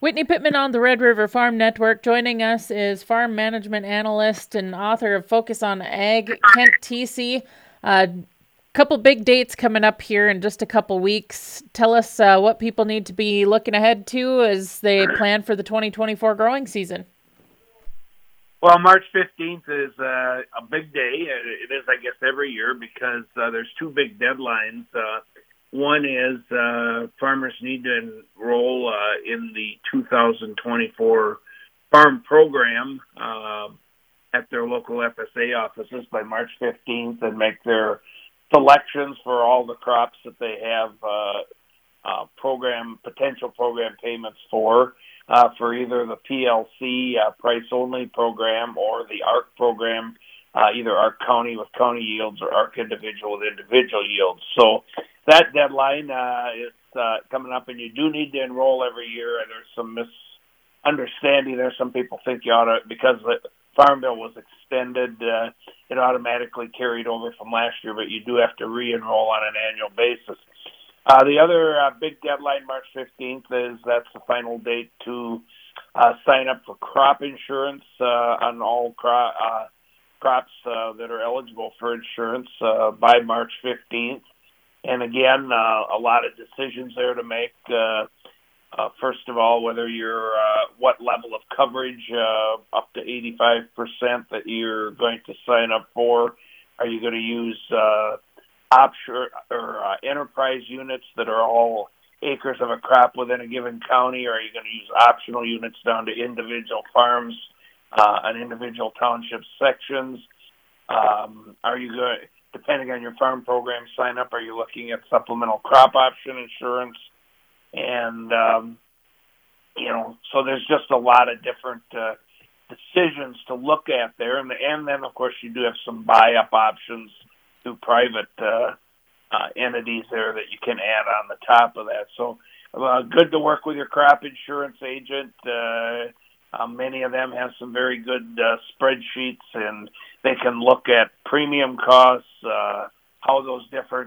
Whitney Pittman on the Red River Farm Network. Joining us is farm management analyst and author of Focus on Ag, Kent Teesey. Couple big dates coming up here in just a couple weeks. Tell us what people need to be looking ahead to as they plan for the 2024 growing season. Well, March 15th is a big day. It is, I guess, every year because there's two big deadlines. One is farmers need to enroll in the 2024 farm program at their local FSA offices by March 15th and make their selections for all the crops that they have potential program payments for either the PLC price only program or the ARC program, either ARC County with county yields or ARC individual with individual yields. So that deadline is coming up, and you do need to enroll every year. And there's some misunderstanding there. Some people think you ought to, because the Farm Bill was extended, it automatically carried over from last year, but you do have to re-enroll on an annual basis. The other big deadline, March 15th, that's the final date to sign up for crop insurance on all crops that are eligible for insurance by March 15th. And again, a lot of decisions there to make. First of all, whether you're what level of coverage up to 85% that you're going to sign up for. Are you going to use option or enterprise units that are all acres of a crop within a given county, or are you going to use optional units down to individual farms and individual township sections? Are you going, depending on your farm program sign up, are you looking at supplemental crop option insurance? And so there's just a lot of different decisions to look at there, and then of course you do have some buy-up options through private entities there that you can add on the top of that. So good to work with your crop insurance agent. Many of them have some very good spreadsheets, and they can look at premium costs, how those different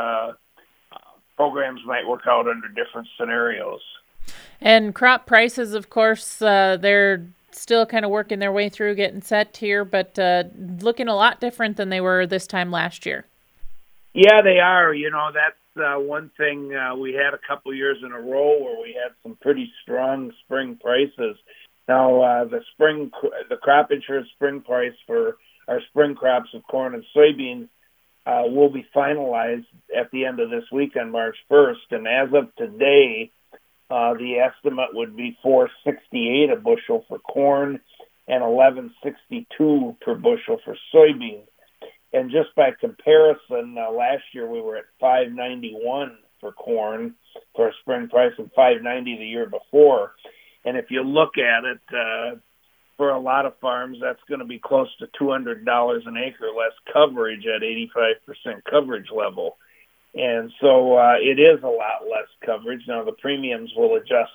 programs might work out under different scenarios. And crop prices, of course, they're still kind of working their way through getting set here, but looking a lot different than they were this time last year. Yeah, they are. That's one thing. We had a couple years in a row where we had some pretty strong spring prices. Now, the crop insurance spring price for our spring crops of corn and soybeans will be finalized at the end of this week on March 1st. And as of today, the estimate would be $4.68 a bushel for corn and $11.62 per bushel for soybeans. And just by comparison, last year we were at $5.91 for corn for a spring price and $5.90 the year before. And if you look at it, for a lot of farms, that's going to be close to $200 an acre less coverage at 85% coverage level. And so it is a lot less coverage. Now, the premiums will adjust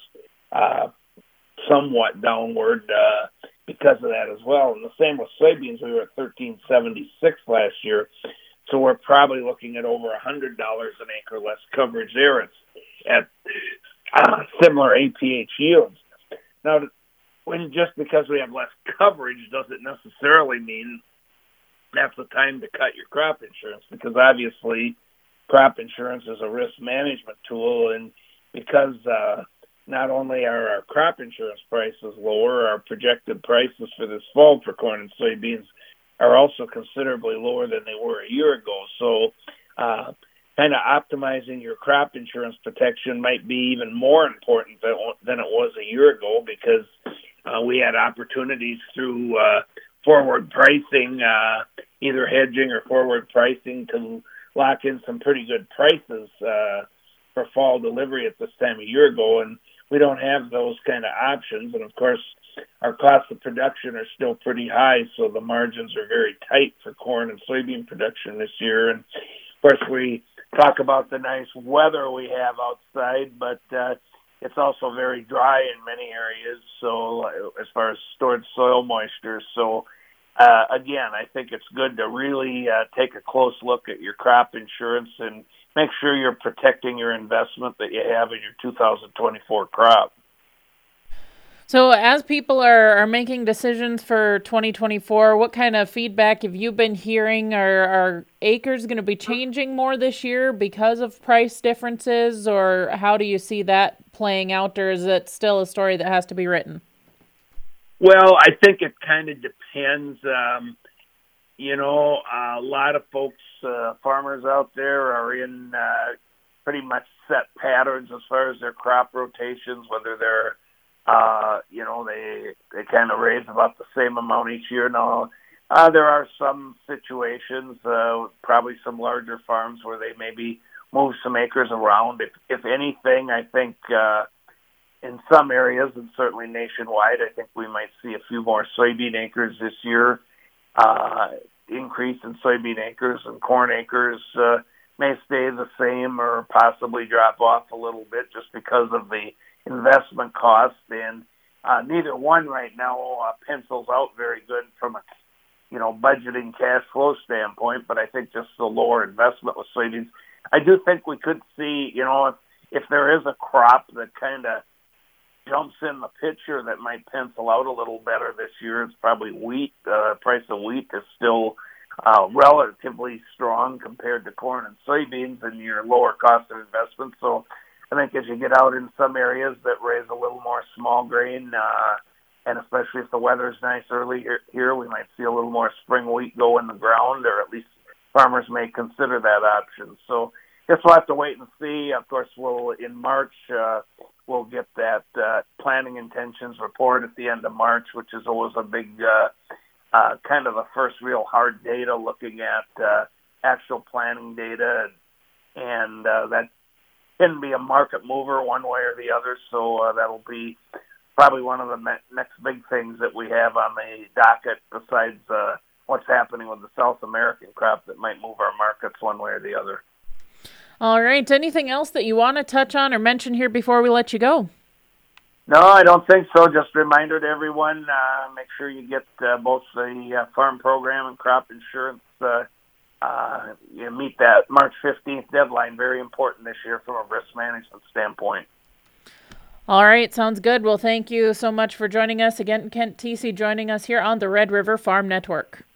somewhat downward because of that as well. And the same with soybeans. We were at $13.76 last year. So we're probably looking at over $100 an acre less coverage there. It's at similar APH yields. Now, just because we have less coverage doesn't necessarily mean that's the time to cut your crop insurance, because obviously crop insurance is a risk management tool, and because not only are our crop insurance prices lower, our projected prices for this fall for corn and soybeans are also considerably lower than they were a year ago. So kind of optimizing your crop insurance protection might be even more important than it was a year ago, because we had opportunities through forward pricing, either hedging or forward pricing, to lock in some pretty good prices for fall delivery at this time a year ago, and we don't have those kind of options. And of course, our costs of production are still pretty high, so the margins are very tight for corn and soybean production this year. And of course, we talk about the nice weather we have outside, but it's also very dry in many areas, so as far as stored soil moisture. So again, I think it's good to really take a close look at your crop insurance and make sure you're protecting your investment that you have in your 2024 crop. So as people are making decisions for 2024, what kind of feedback have you been hearing? Are acres going to be changing more this year because of price differences, or how do you see that playing out, or is it still a story that has to be written? Well, I think it kind of depends. A lot of folks, farmers out there, are in pretty much set patterns as far as their crop rotations, whether they're, they kind of raise about the same amount each year. Now, there are some situations, probably some larger farms, where they maybe move some acres around. If anything, I think in some areas, and certainly nationwide, I think we might see a few more soybean acres this year. Increase in soybean acres, and corn acres may stay the same or possibly drop off a little bit just because of the investment cost. And neither one right now pencils out very good from a budgeting cash flow standpoint. But I think just the lower investment with soybeans, I do think we could see, if there is a crop that kind of jumps in the picture that might pencil out a little better this year, it's probably wheat. Price of wheat is still relatively strong compared to corn and soybeans and your lower cost of investment. So I think as you get out in some areas that raise a little more small grain, and especially if the weather's nice early here, we might see a little more spring wheat go in the ground, or at least farmers may consider that option. So I guess we'll have to wait and see. Of course, in March, we'll get that planning intentions report at the end of March, which is always a big kind of the first real hard data looking at actual planning data, and that can be a market mover one way or the other. So that'll be probably one of the next big things that we have on the docket, besides what's happening with the South American crop, that might move our markets one way or the other. All right. Anything else that you want to touch on or mention here before we let you go? No, I don't think so. Just a reminder to everyone, make sure you get both the farm program and crop insurance. You meet that March 15th deadline. Very important this year from a risk management standpoint. All right. Sounds good. Well, thank you so much for joining us. Again, Kent Teesey joining us here on the Red River Farm Network.